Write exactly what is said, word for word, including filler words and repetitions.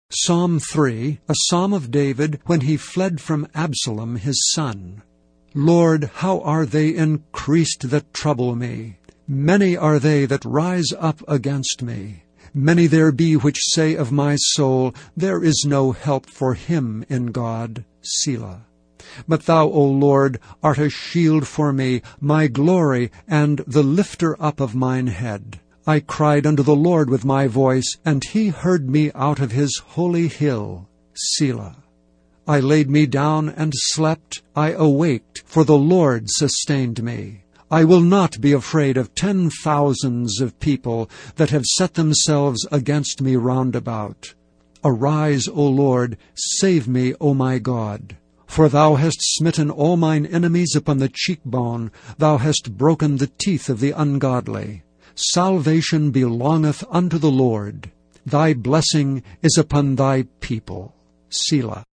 Psalm three, a psalm of David when he fled from Absalom his son. Lord, how are they increased that trouble me? Many are they that rise up against me. Many there be which say of my soul, There is no help for him in God. Selah. But thou, O Lord, art a shield for me, my glory, and the lifter up of mine head. I cried unto the Lord with my voice, and he heard me out of his holy hill. Selah. I laid me down and slept, I awaked, for the Lord sustained me. I will not be afraid of ten thousands of people that have set themselves against me round about. Arise, O Lord, save me, O my God. For thou hast smitten all mine enemies upon the cheekbone, thou hast broken the teeth of the ungodly. Salvation belongeth unto the Lord. Thy blessing is upon thy people. Selah.